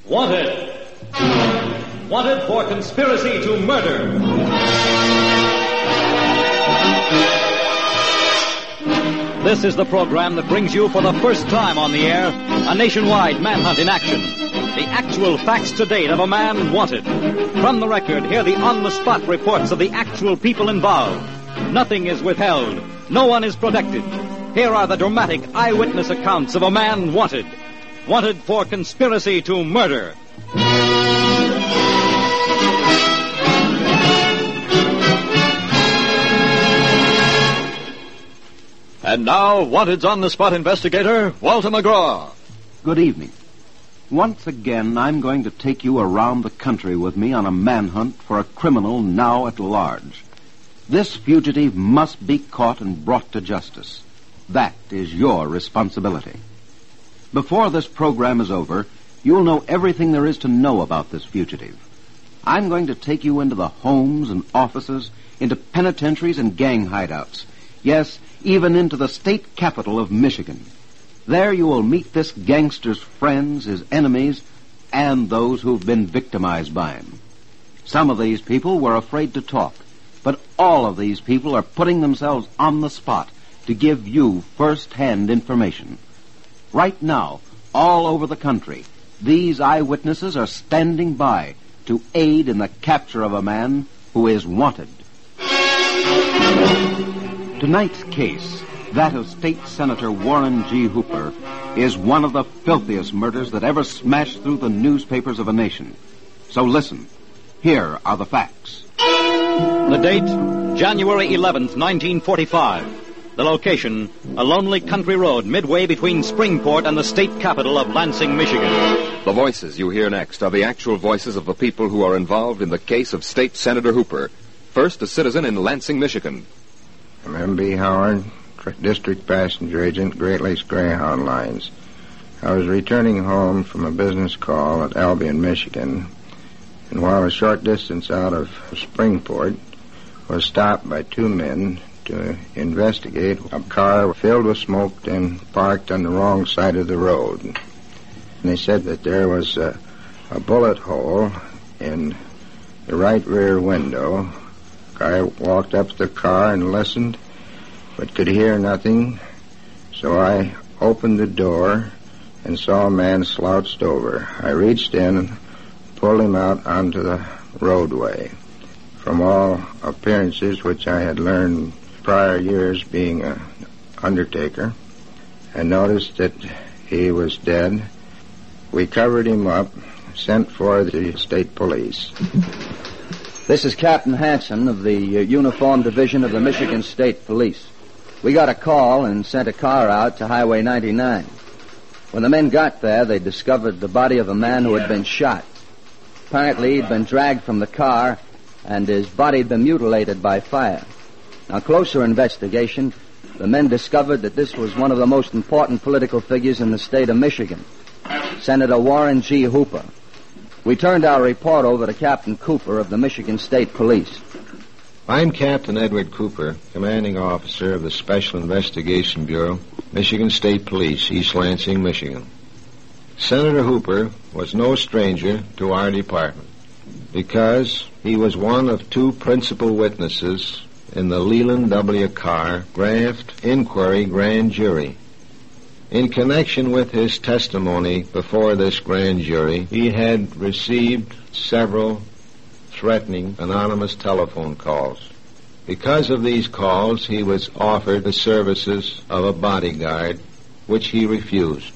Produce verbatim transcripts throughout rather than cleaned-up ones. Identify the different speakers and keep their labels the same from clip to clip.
Speaker 1: Wanted. Wanted for conspiracy to murder. This is the program that brings you for the first time on the air a nationwide manhunt in action. The actual facts to date of a man wanted. From the record, hear the on-the-spot reports of the actual people involved. Nothing is withheld. No one is protected. Here are the dramatic eyewitness accounts of a man wanted. Wanted for conspiracy to murder. And now, Wanted's on-the-spot investigator, Walter McGraw.
Speaker 2: Good evening. Once again, I'm going to take you around the country with me on a manhunt for a criminal now at large. This fugitive must be caught and brought to justice. That is your responsibility. Before this program is over, you'll know everything there is to know about this fugitive. I'm going to take you into the homes and offices, into penitentiaries and gang hideouts. Yes, even into the state capital of Michigan. There you will meet this gangster's friends, his enemies, and those who've been victimized by him. Some of these people were afraid to talk, but all of these people are putting themselves on the spot to give you first-hand information. Right now, all over the country, these eyewitnesses are standing by to aid in the capture of a man who is wanted. Tonight's case, that of State Senator Warren G. Hooper, is one of the filthiest murders that ever smashed through the newspapers of a nation. So listen, here are the facts.
Speaker 1: The date, January eleventh, nineteen forty-five. The location, a lonely country road midway between Springport and the state capital of Lansing, Michigan.
Speaker 3: The voices you hear next are the actual voices of the people who are involved in the case of State Senator Hooper. First, a citizen in Lansing, Michigan.
Speaker 4: I'm M B Howard, District Passenger Agent, Great Lakes Greyhound Lines. I was returning home from a business call at Albion, Michigan, and while a short distance out of Springport, was stopped by two men to investigate a car filled with smoke and parked on the wrong side of the road. And they said that there was a, a bullet hole in the right rear window. I walked up to the car and listened, but could hear nothing, so I opened the door and saw a man slouched over. I reached in and pulled him out onto the roadway. From all appearances, which I had learned prior years being an undertaker, I noticed that he was dead. We covered him up, sent for the state police.
Speaker 5: This is Captain Hanson of the uh, Uniform Division of the Michigan State Police. We got a call and sent a car out to Highway ninety-nine. When the men got there, they discovered the body of a man who had been shot. Apparently, he'd been dragged from the car, and his body had been mutilated by fire. On closer investigation, the men discovered that this was one of the most important political figures in the state of Michigan, Senator Warren G. Hooper. We turned our report over to Captain Cooper of the Michigan State Police.
Speaker 4: I'm Captain Edward Cooper, commanding officer of the Special Investigation Bureau, Michigan State Police, East Lansing, Michigan. Senator Hooper was no stranger to our department because he was one of two principal witnesses in the Leland W. Carr Graft Inquiry Grand Jury. In connection with his testimony before this grand jury, he had received several threatening anonymous telephone calls. Because of these calls, he was offered the services of a bodyguard, which he refused.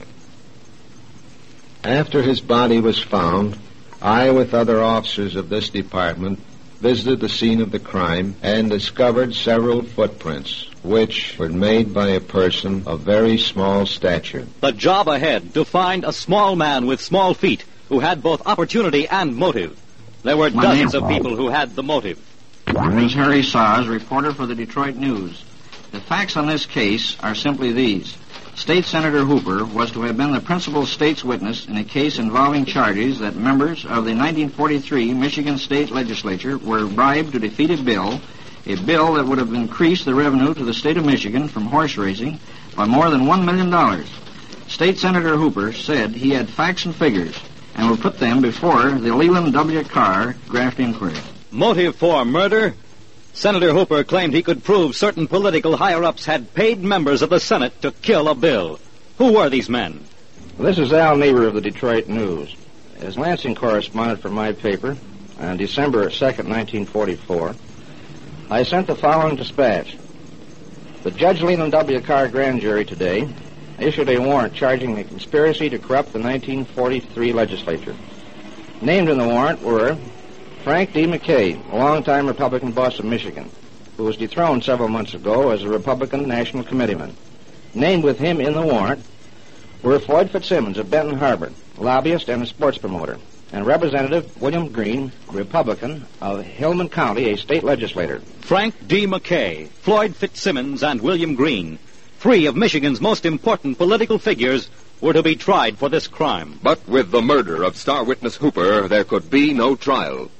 Speaker 4: After his body was found, I, with other officers of this department, visited the scene of the crime and discovered several footprints, which were made by a person of very small stature.
Speaker 1: The job ahead, to find a small man with small feet who had both opportunity and motive. There were
Speaker 6: My
Speaker 1: dozens
Speaker 6: name-
Speaker 1: of people who had the motive.
Speaker 6: My name is Harry Sars, reporter for the Detroit News. The facts on this case are simply these. State Senator Hooper was to have been the principal state's witness in a case involving charges that members of the nineteen forty-three Michigan State Legislature were bribed to defeat a bill, a bill that would have increased the revenue to the state of Michigan from horse racing by more than one million dollars. State Senator Hooper said he had facts and figures, and will put them before the Leland W. Carr graft inquiry.
Speaker 1: Motive for murder? Senator Hooper claimed he could prove certain political higher-ups had paid members of the Senate to kill a bill. Who were these men?
Speaker 6: This is Al Niebuhr of the Detroit News. As Lansing correspondent for my paper, on December second, nineteen forty-four, I sent the following dispatch. The Judge Leland W. Carr grand jury today issued a warrant charging a conspiracy to corrupt the nineteen forty-three legislature. Named in the warrant were Frank D. McKay, a longtime Republican boss of Michigan, who was dethroned several months ago as a Republican National Committeeman. Named with him in the warrant were Floyd Fitzsimmons of Benton Harbor, lobbyist and a sports promoter, and Representative William Green, Republican of Hillman County, a state legislator.
Speaker 1: Frank D. McKay, Floyd Fitzsimmons, and William Green, three of Michigan's most important political figures, were to be tried for this crime.
Speaker 3: But with the murder of star witness Hooper, there could be no trial.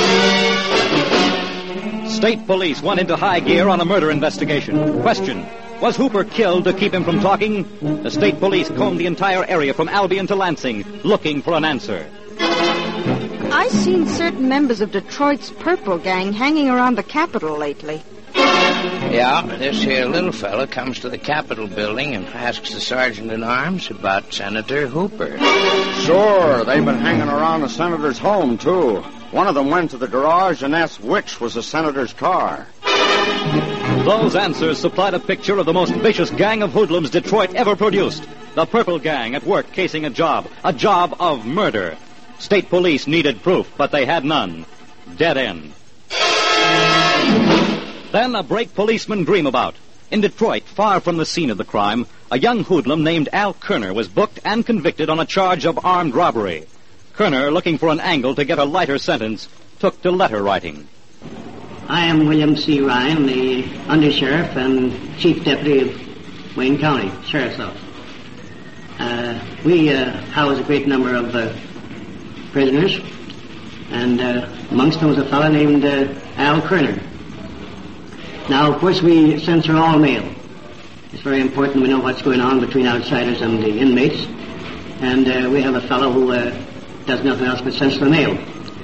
Speaker 1: State police went into high gear on a murder investigation. Question: was Hooper killed to keep him from talking? The state police combed the entire area from Albion to Lansing, looking for an answer.
Speaker 7: I've seen certain members of Detroit's Purple Gang hanging around the Capitol lately.
Speaker 8: Yeah, this here little fella comes to the Capitol building and asks the sergeant-at-arms about Senator Hooper.
Speaker 9: Sure, they've been hanging around the senator's home, too. One of them went to the garage and asked which was the senator's car.
Speaker 1: Those answers supplied a picture of the most vicious gang of hoodlums Detroit ever produced. The Purple Gang at work casing a job, a job of murder. State police needed proof, but they had none. Dead end. Then a break policemen dream about. In Detroit, far from the scene of the crime, a young hoodlum named Al Kerner was booked and convicted on a charge of armed robbery. Kerner, looking for an angle to get a lighter sentence, took to letter writing.
Speaker 10: I am William C. Ryan, the Undersheriff and Chief Deputy of Wayne County Sheriff's Office. Uh, we uh, house a great number of uh, prisoners, and uh, amongst them was a fellow named uh, Al Kerner. Now, of course, we censor all mail. It's very important we know what's going on between outsiders and the inmates, and uh, we have a fellow who uh, does nothing else but censor the mail.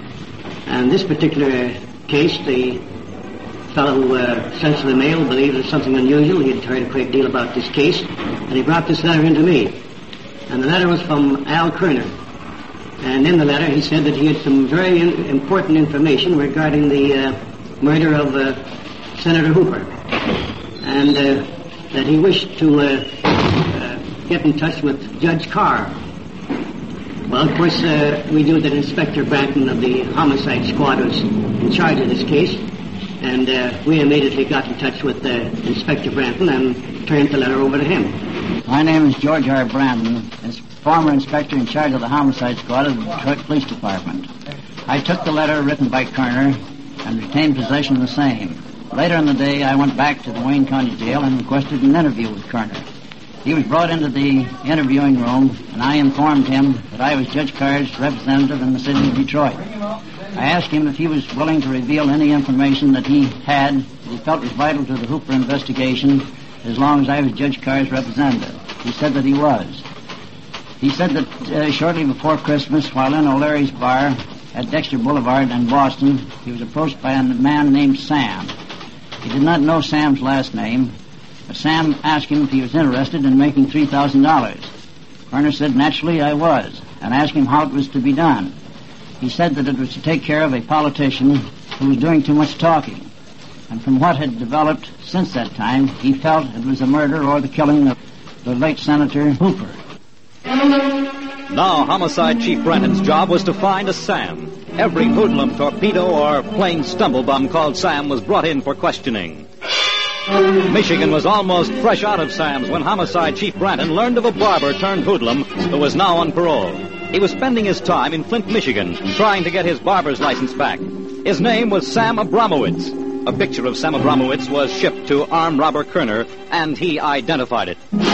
Speaker 10: And this particular case, the fellow who uh, censored the mail believed it was something unusual. He had heard a great deal about this case, and he brought this letter into me. And the letter was from Al Kerner. And in the letter, he said that he had some very in- important information regarding the uh, murder of uh, Senator Hooper, and uh, that he wished to uh, uh, get in touch with Judge Carr. Well, of course, uh, we knew that Inspector Branton of the Homicide Squad was in charge of this case, and uh, we immediately got in touch with uh, Inspector Branton and turned the letter over to him.
Speaker 11: My name is George R. Branton, as former inspector in charge of the Homicide Squad of the Detroit Police Department. I took the letter written by Kerner and retained possession of the same. Later in the day, I went back to the Wayne County Jail and requested an interview with Kerner. He was brought into the interviewing room, and I informed him that I was Judge Carr's representative in the city of Detroit. I asked him if he was willing to reveal any information that he had that he felt was vital to the Hooper investigation as long as I was Judge Carr's representative. He said that he was. He said that uh, shortly before Christmas, while in O'Leary's bar at Dexter Boulevard in Boston, he was approached by a man named Sam. He did not know Sam's last name, but Sam asked him if he was interested in making three thousand dollars. Kerner said, naturally, I was, and asked him how it was to be done. He said that it was to take care of a politician who was doing too much talking. And from what had developed since that time, he felt it was the murder or the killing of the late Senator Hooper.
Speaker 1: Now, Homicide Chief Branton's job was to find a Sam. Every hoodlum, torpedo, or plain stumblebum called Sam was brought in for questioning. Michigan was almost fresh out of Sam's when Homicide Chief Branton learned of a barber turned hoodlum who was now on parole. He was spending his time in Flint, Michigan, trying to get his barber's license back. His name was Sam Abramowitz. A picture of Sam Abramowitz was shipped to armed robber Kerner, and he identified it.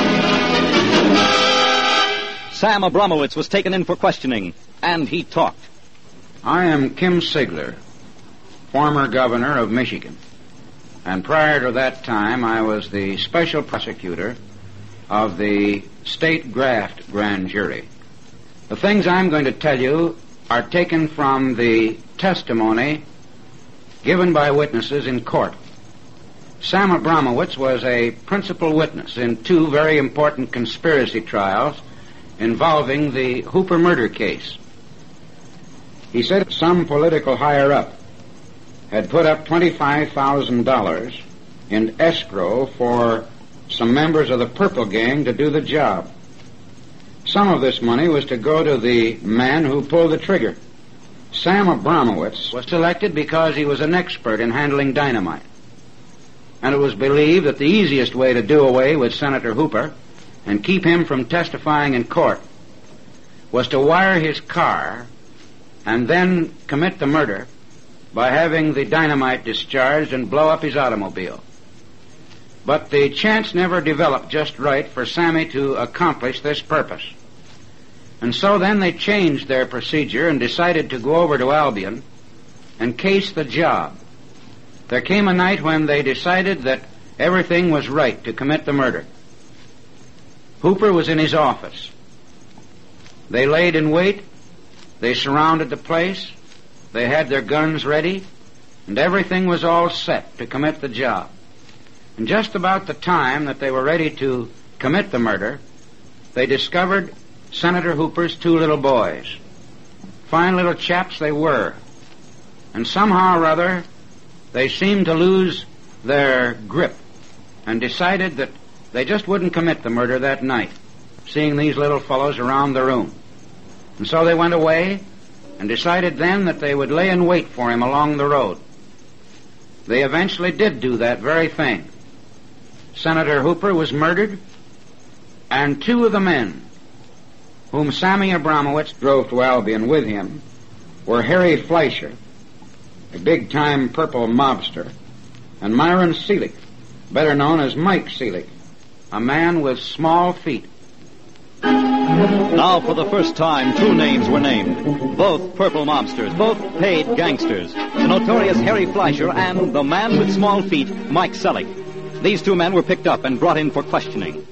Speaker 1: Sam Abramowitz was taken in for questioning, and he talked.
Speaker 12: I am Kim Sigler, former governor of Michigan. And prior to that time, I was the special prosecutor of the state graft grand jury. The things I'm going to tell you are taken from the testimony given by witnesses in court. Sam Abramowitz was a principal witness in two very important conspiracy trials involving the Hooper murder case. He said some political higher-up had put up twenty-five thousand dollars in escrow for some members of the Purple Gang to do the job. Some of this money was to go to the man who pulled the trigger. Sam Abramowitz was selected because he was an expert in handling dynamite. And it was believed that the easiest way to do away with Senator Hooper and keep him from testifying in court was to wire his car and then commit the murder by having the dynamite discharged and blow up his automobile. But the chance never developed just right for Sammy to accomplish this purpose. And so then they changed their procedure and decided to go over to Albion and case the job. There came a night when they decided that everything was right to commit the murder. Hooper was in his office. They laid in wait. They surrounded the place. They had their guns ready. And everything was all set to commit the job. And just about the time that they were ready to commit the murder, they discovered Senator Hooper's two little boys. Fine little chaps they were. And somehow or other, they seemed to lose their grip and decided that they just wouldn't commit the murder that night, seeing these little fellows around the room. And so they went away and decided then that they would lay in wait for him along the road. They eventually did do that very thing. Senator Hooper was murdered, and two of the men whom Sammy Abramowitz drove to Albion with him were Harry Fleischer, a big-time purple mobster, and Myron Seelig, better known as Mike Seelig, a man with small feet.
Speaker 1: Now, for the first time, two names were named. Both purple mobsters, both paid gangsters. The notorious Harry Fleischer and the man with small feet, Mike Seelig. These two men were picked up and brought in for questioning.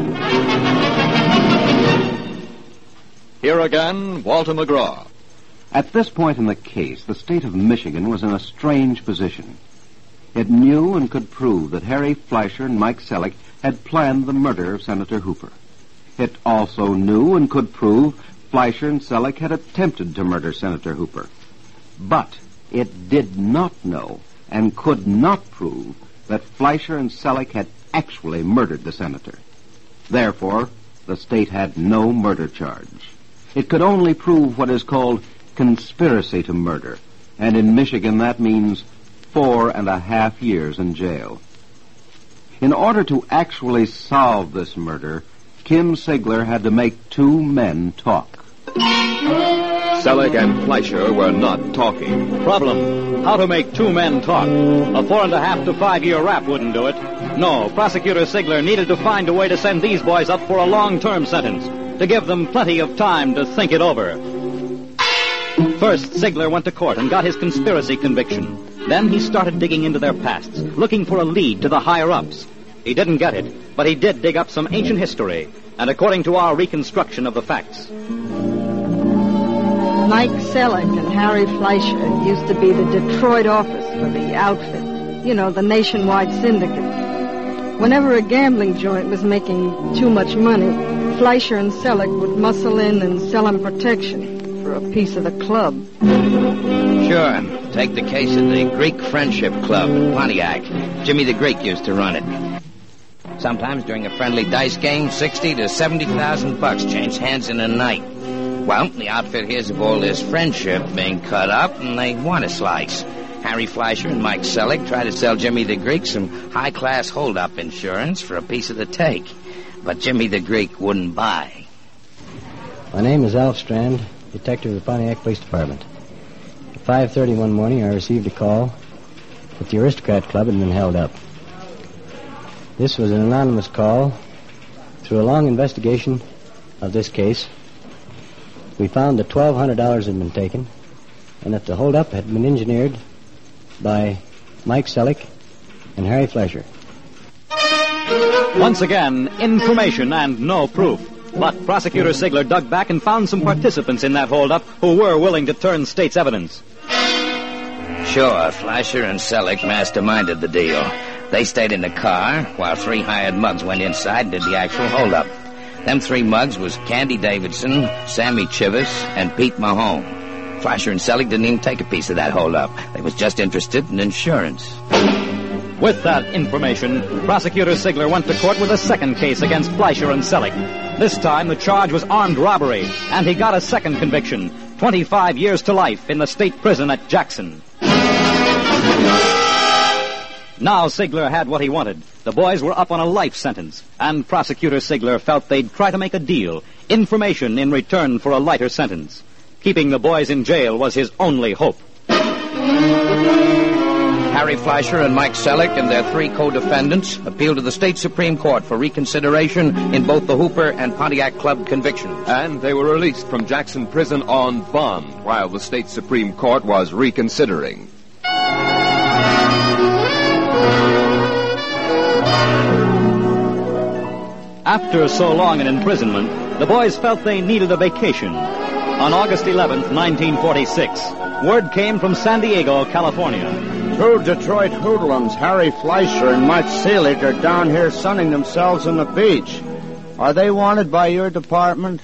Speaker 3: Here again, Walter McGraw.
Speaker 2: At this point in the case, the state of Michigan was in a strange position. It knew and could prove that Harry Fleischer and Mike Seelig had planned the murder of Senator Hooper. It also knew and could prove Fleischer and Seelig had attempted to murder Senator Hooper. But it did not know and could not prove that Fleischer and Seelig had actually murdered the senator. Therefore, the state had no murder charge. It could only prove what is called conspiracy to murder, and in Michigan that means four and a half years in jail. In order to actually solve this murder, Kim Sigler had to make two men talk.
Speaker 3: Seelig and Fleischer were not talking.
Speaker 1: Problem: how to make two men talk. A four and a half to five year rap wouldn't do it. No, Prosecutor Sigler needed to find a way to send these boys up for a long-term sentence, to give them plenty of time to think it over. First, Sigler went to court and got his conspiracy conviction. Then he started digging into their pasts, looking for a lead to the higher-ups. He didn't get it, but he did dig up some ancient history, and according to our reconstruction of the facts.
Speaker 7: Mike Seelig and Harry Fleischer used to be the Detroit office for the outfit. You know, the nationwide syndicate. Whenever a gambling joint was making too much money, Fleischer and Seelig would muscle in and sell him protection for a piece of the club.
Speaker 8: Sure. Take the case of the Greek Friendship Club in Pontiac. Jimmy the Greek used to run it. Sometimes during a friendly dice game, sixty to seventy thousand bucks changed hands in a night. Well, the outfit hears of all this friendship being cut up, and they want a slice. Harry Fleischer and Mike Seelig try to sell Jimmy the Greek some high-class hold-up insurance for a piece of the take. But Jimmy the Greek wouldn't buy.
Speaker 13: My name is Alf Strand, detective of the Pontiac Police Department. At five thirty one morning, I received a call that the Aristocrat Club had been held up. This was an anonymous call. Through a long investigation of this case, we found that twelve hundred dollars had been taken and that the hold-up had been engineered by Mike Seelig and Harry Fleischer.
Speaker 1: Once again, information and no proof. But Prosecutor Sigler dug back and found some participants in that holdup who were willing to turn state's evidence.
Speaker 8: Sure, Fleischer and Selleck masterminded the deal. They stayed in the car while three hired mugs went inside and did the actual holdup. Them three mugs was Candy Davidson, Sammy Chivas, and Pete Mahone. Fleischer and Selleck didn't even take a piece of that holdup. They was just interested in insurance.
Speaker 1: With that information, Prosecutor Sigler went to court with a second case against Fleischer and Selleck. This time, the charge was armed robbery, and he got a second conviction, twenty-five years to life in the state prison at Jackson. Now Sigler had what he wanted. The boys were up on a life sentence, and Prosecutor Sigler felt they'd try to make a deal, information in return for a lighter sentence. Keeping the boys in jail was his only hope.
Speaker 8: Harry Fleischer and Mike Selleck and their three co-defendants appealed to the state Supreme Court for reconsideration in both the Hooper and Pontiac Club convictions.
Speaker 3: And they were released from Jackson Prison on bond while the state Supreme Court was reconsidering.
Speaker 1: After so long an imprisonment, the boys felt they needed a vacation. On August eleventh, nineteen forty-six, word came from San Diego, California.
Speaker 9: Two Detroit hoodlums, Harry Fleischer and Mike Selleck, are down here sunning themselves on the beach. Are they wanted by your department?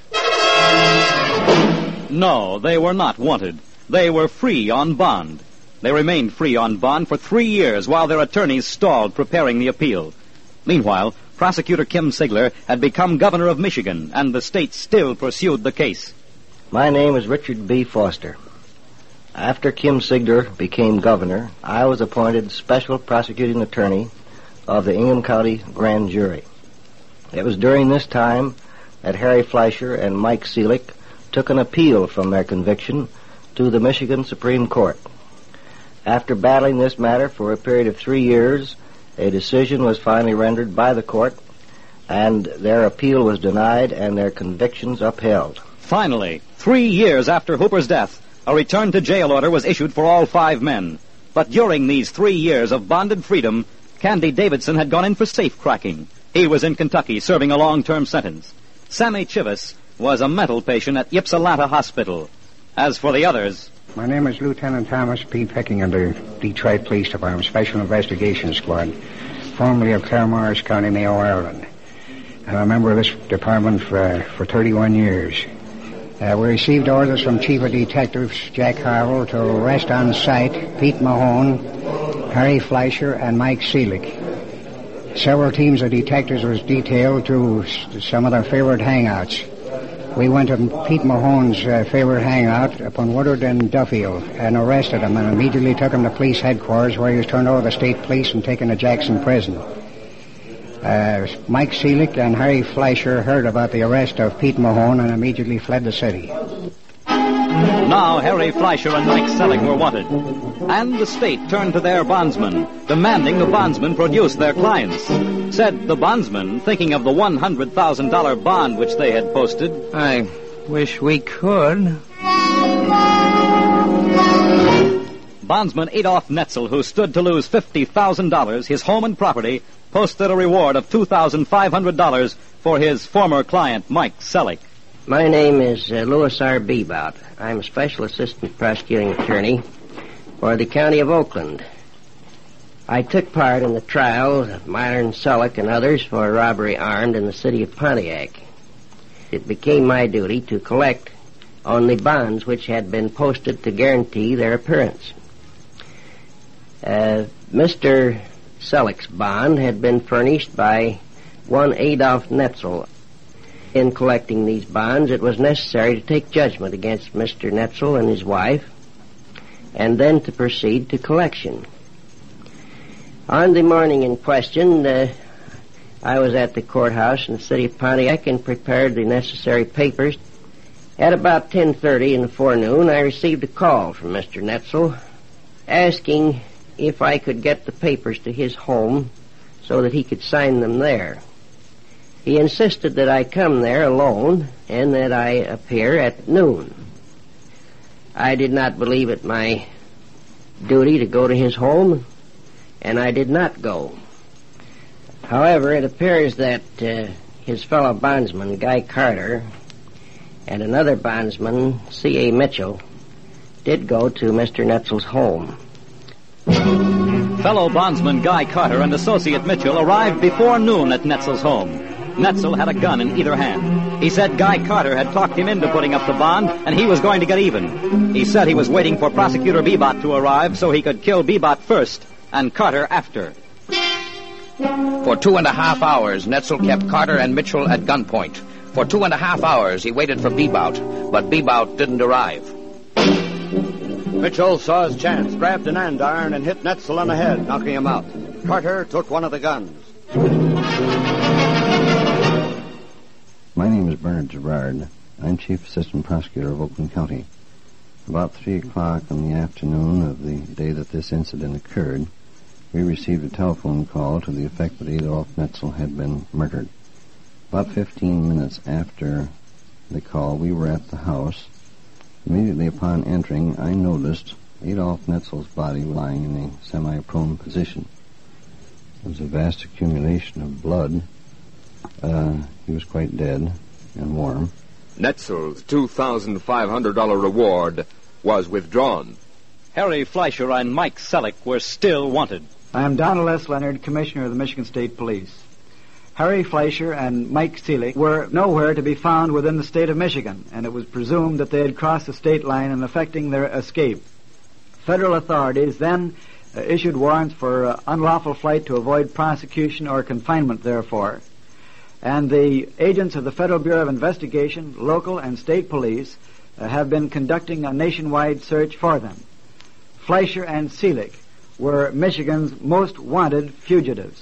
Speaker 1: No, they were not wanted. They were free on bond. They remained free on bond for three years while their attorneys stalled preparing the appeal. Meanwhile, Prosecutor Kim Sigler had become governor of Michigan, and the state still pursued the case.
Speaker 14: My name is Richard B. Foster. After Kim Sigler became governor, I was appointed special prosecuting attorney of the Ingham County Grand Jury. It was during this time that Harry Fleischer and Mike Selleck took an appeal from their conviction to the Michigan Supreme Court. After battling this matter for a period of three years, a decision was finally rendered by the court, and their appeal was denied and their convictions upheld.
Speaker 1: Finally, three years after Hooper's death, a return to jail order was issued for all five men. But during these three years of bonded freedom, Candy Davidson had gone in for safe-cracking. He was in Kentucky serving a long-term sentence. Sammy Chivas was a mental patient at Ypsilanti Hospital. As for the others...
Speaker 15: My name is Lieutenant Thomas P. Picking of the Detroit Police Department, Special Investigation Squad, formerly of Claremorris County, Mayo, Ireland. I'm a member of this department for, for thirty-one years. Uh, we received orders from Chief of Detectives Jack Harwell to arrest on site Pete Mahone, Harry Fleischer, and Mike Selleck. Several teams of detectives was detailed to some of their favorite hangouts. We went to Pete Mahone's uh, favorite hangout upon Woodard and Duffield and arrested him and immediately took him to police headquarters where he was turned over to the state police and taken to Jackson Prison. Uh, Mike Selleck and Harry Fleischer heard about the arrest of Pete Mahone and immediately fled the city.
Speaker 1: Now Harry Fleischer and Mike Selleck were wanted, and the state turned to their bondsman, demanding the bondsman produce their clients. Said the bondsman, thinking of the one hundred thousand dollars bond which they had posted,
Speaker 8: I wish we could.
Speaker 1: Bondsman Adolf Netzel, who stood to lose fifty thousand dollars, his home and property, posted a reward of two thousand five hundred dollars for his former client, Mike Selleck.
Speaker 16: My name is uh, Louis R. Bebout. I'm a special assistant prosecuting attorney for the county of Oakland. I took part in the trial of Myron Selleck and others for robbery armed in the city of Pontiac. It became my duty to collect on the bonds which had been posted to guarantee their appearance. Uh, Mister Selleck's bond had been furnished by one Adolf Netzel. In collecting these bonds, it was necessary to take judgment against Mister Netzel and his wife, and then to proceed to collection. On the morning in question, uh, I was at the courthouse in the city of Pontiac and prepared the necessary papers. At about ten thirty in the forenoon, I received a call from Mister Netzel asking if I could get the papers to his home so that he could sign them there. He insisted that I come there alone and that I appear at noon. I did not believe it my duty to go to his home, and I did not go. However, it appears that uh, his fellow bondsman, Guy Carter, and another bondsman, C A. Mitchell, did go to Mister Netzel's home.
Speaker 1: Fellow bondsman Guy Carter and associate Mitchell arrived before noon at Netzel's home. Netzel had a gun in either hand. He said Guy Carter had talked him into putting up the bond, and he was going to get even. He said he was waiting for Prosecutor Bebot to arrive so he could kill Bebot first and Carter after.
Speaker 8: For two and a half hours, Netzel kept Carter and Mitchell at gunpoint. For two and a half hours, he waited for Bebot, but Bebot didn't arrive.
Speaker 9: Mitchell saw his chance, grabbed an andiron, and hit Netzel on the head, knocking him out. Carter took one of the guns.
Speaker 17: My name is Bernard Gerard. I'm Chief Assistant Prosecutor of Oakland County. About three o'clock in the afternoon of the day that this incident occurred, we received a telephone call to the effect that Adolf Netzel had been murdered. About fifteen minutes after the call, we were at the house. Immediately upon entering, I noticed Adolf Netzel's body lying in a semi-prone position. There was a vast accumulation of blood. Uh, he was quite dead and warm.
Speaker 3: Netzel's two thousand five hundred dollars reward was withdrawn.
Speaker 1: Harry Fleischer and Mike Selleck were still wanted.
Speaker 18: I am Donald S. Leonard, Commissioner of the Michigan State Police. Harry Fleischer and Mike Selleck were nowhere to be found within the state of Michigan, and it was presumed that they had crossed the state line in effecting their escape. Federal authorities then uh, issued warrants for uh, unlawful flight to avoid prosecution or confinement, therefore. And the agents of the Federal Bureau of Investigation, local and state police, uh, have been conducting a nationwide search for them. Fleischer and Selleck were Michigan's most wanted fugitives.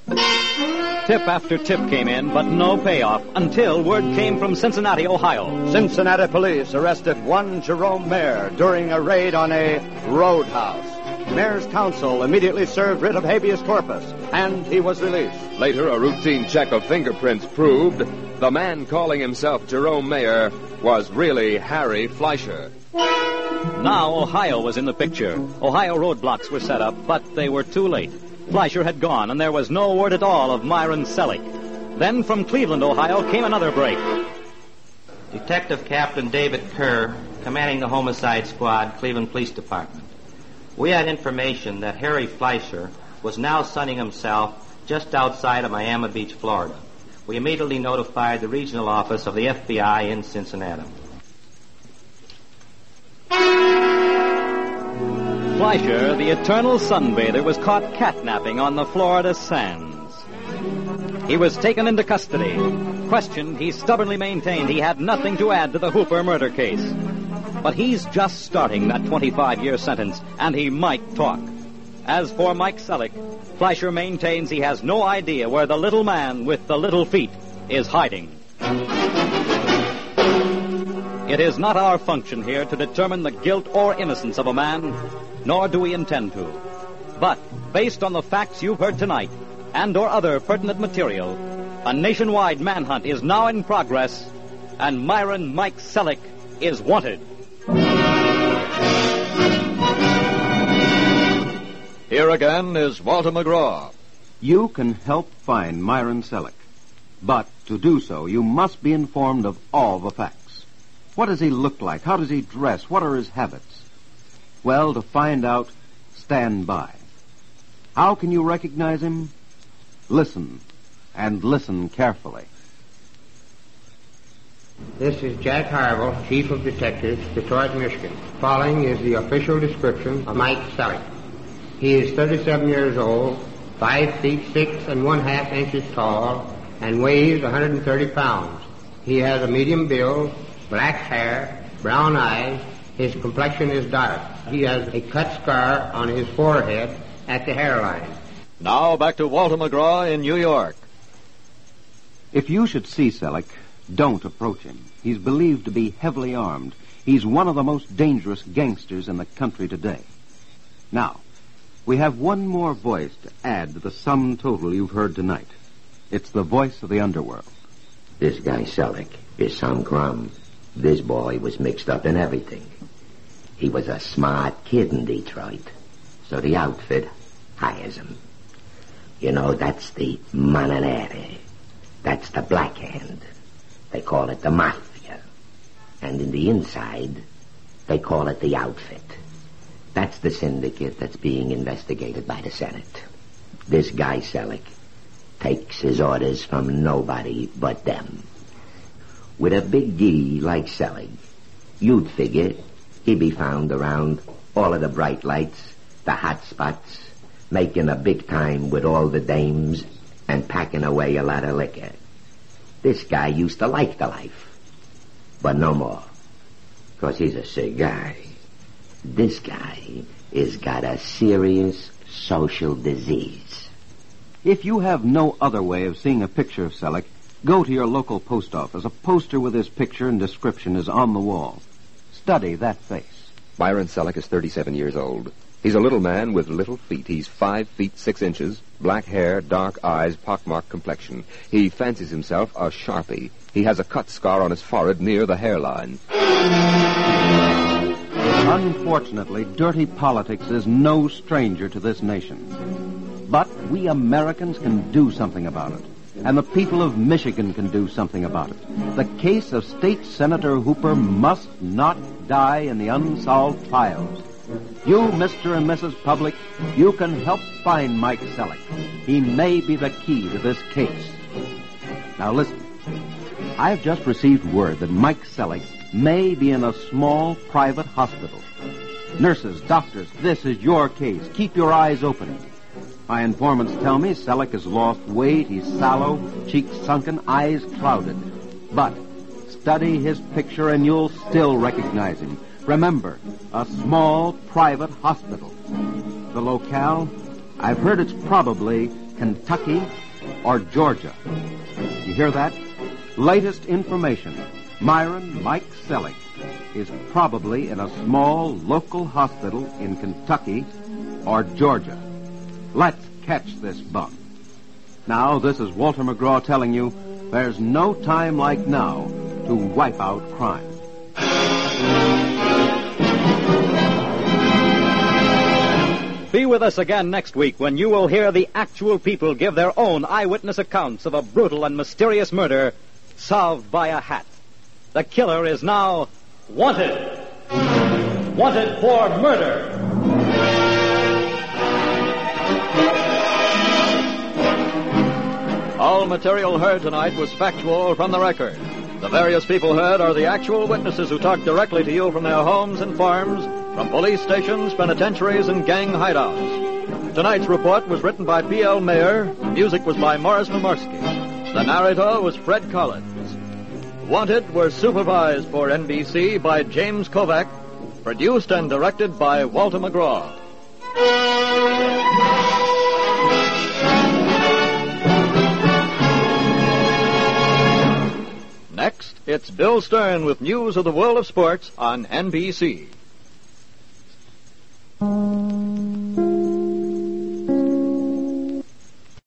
Speaker 1: Tip after tip came in, but no payoff, until word came from Cincinnati, Ohio.
Speaker 9: Cincinnati police arrested one Jerome Mayer during a raid on a roadhouse. Mayor's counsel immediately served writ of habeas corpus, and he was released.
Speaker 3: Later, a routine check of fingerprints proved the man calling himself Jerome Mayer was really Harry Fleischer.
Speaker 1: Now Ohio was in the picture. Ohio roadblocks were set up, but they were too late. Fleischer had gone, and there was no word at all of Myron Selleck. Then from Cleveland, Ohio, came another break.
Speaker 19: Detective Captain David Kerr, commanding the Homicide Squad, Cleveland Police Department. We had information that Harry Fleischer was now sunning himself just outside of Miami Beach, Florida. We immediately notified the regional office of the F B I in Cincinnati.
Speaker 1: Fleischer, the eternal sunbather, was caught catnapping on the Florida sands. He was taken into custody. Questioned, he stubbornly maintained he had nothing to add to the Hooper murder case. But he's just starting that twenty-five-year sentence, and he might talk. As for Mike Selleck, Fleischer maintains he has no idea where the little man with the little feet is hiding. It is not our function here to determine the guilt or innocence of a man, nor do we intend to. But, based on the facts you've heard tonight, and or other pertinent material, a nationwide manhunt is now in progress, and Myron Mike Selleck is wanted.
Speaker 20: Here again is Walter McGraw.
Speaker 2: You can help find Myron Selleck. But to do so, you must be informed of all the facts. What does he look like? How does he dress? What are his habits? Well, to find out, stand by. How can you recognize him? Listen, and listen carefully.
Speaker 21: This is Jack Harville, Chief of Detectives, Detroit, Michigan. Following is the official description of Mike Selleck. He is thirty-seven years old, five feet six and one half inches tall, and weighs one hundred thirty pounds. He has a medium build, black hair, brown eyes. His complexion is dark. He has a cut scar on his forehead at the hairline.
Speaker 20: Now back to Walter McGraw in New York.
Speaker 2: If you should see Selleck, don't approach him. He's believed to be heavily armed. He's one of the most dangerous gangsters in the country today. Now, we have one more voice to add to the sum total you've heard tonight. It's the voice of the underworld.
Speaker 22: This guy Selleck is some crumb. This boy was mixed up in everything. He was a smart kid in Detroit, so the outfit hires him. You know, that's the mananere. That's the Black Hand. They call it the Mafia. And in the inside, they call it the Outfit. That's the syndicate that's being investigated by the Senate. This guy Selleck takes his orders from nobody but them. With a big G like Selleck, you'd figure he'd be found around all of the bright lights, the hot spots, making a big time with all the dames and packing away a lot of liquor. This guy used to like the life, but no more, 'cause he's a sick guy. This guy has got a serious social disease.
Speaker 2: If you have no other way of seeing a picture of Selleck, go to your local post office. A poster with his picture and description is on the wall. Study that face.
Speaker 3: Myron Selleck is thirty-seven years old. He's a little man with little feet. He's five feet six inches, black hair, dark eyes, pockmarked complexion. He fancies himself a Sharpie. He has a cut scar on his forehead near the hairline.
Speaker 2: Unfortunately, dirty politics is no stranger to this nation. But we Americans can do something about it. And the people of Michigan can do something about it. The case of State Senator Hooper must not die in the unsolved files. You, Mister and Missus Public, you can help find Mike Selleck. He may be the key to this case. Now listen. I've just received word that Mike Selleck may be in a small private hospital. Nurses, doctors, this is your case. Keep your eyes open. My informants tell me Selleck has lost weight, he's sallow, cheeks sunken, eyes clouded. But study his picture and you'll still recognize him. Remember, a small private hospital. The locale? I've heard it's probably Kentucky or Georgia. You hear that? Latest information. Myron Mike Selleck is probably in a small local hospital in Kentucky or Georgia. Let's catch this bum. Now, this is Walter McGraw telling you there's no time like now to wipe out crime.
Speaker 1: Be with us again next week when you will hear the actual people give their own eyewitness accounts of a brutal and mysterious murder solved by a hat. The killer is now wanted. Wanted for murder. All material heard tonight was factual from the record. The various people heard are the actual witnesses who talked directly to you from their homes and farms, from police stations, penitentiaries, and gang hideouts. Tonight's report was written by P L. Mayer. Music was by Morris Pomorsky. The narrator was Fred Collins. Wanted were supervised for N B C by James Kovac, produced and directed by Walter McGraw. Next, it's Bill Stern with news of the world of sports on N B C.